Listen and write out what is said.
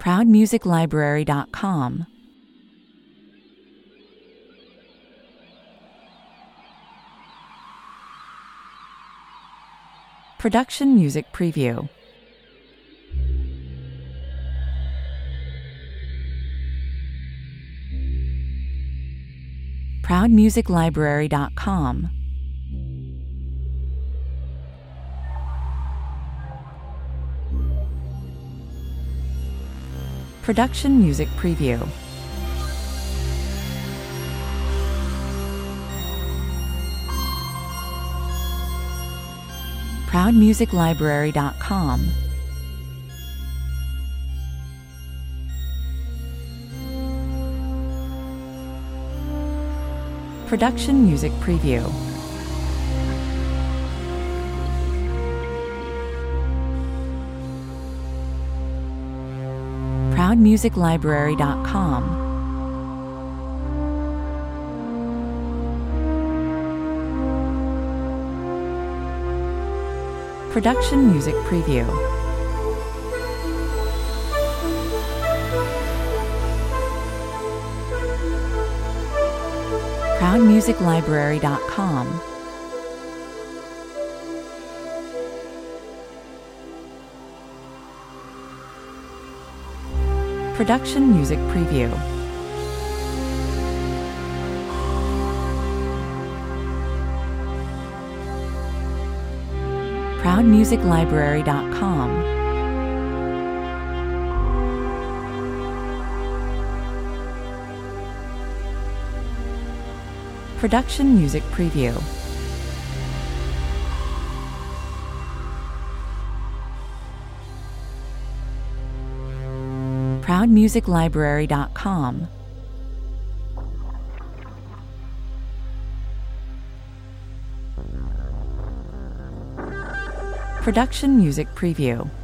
ProudMusicLibrary.com. Production Music Preview. ProudMusicLibrary.com. Production Music Preview. ProudMusicLibrary.com. Production Music Preview. ProudMusicLibrary.com. Production Music Preview. ProudMusicLibrary.com. Production Music Preview. ProudMusicLibrary.com. Production Music Preview. ProudMusicLibrary.com. Production Music Preview.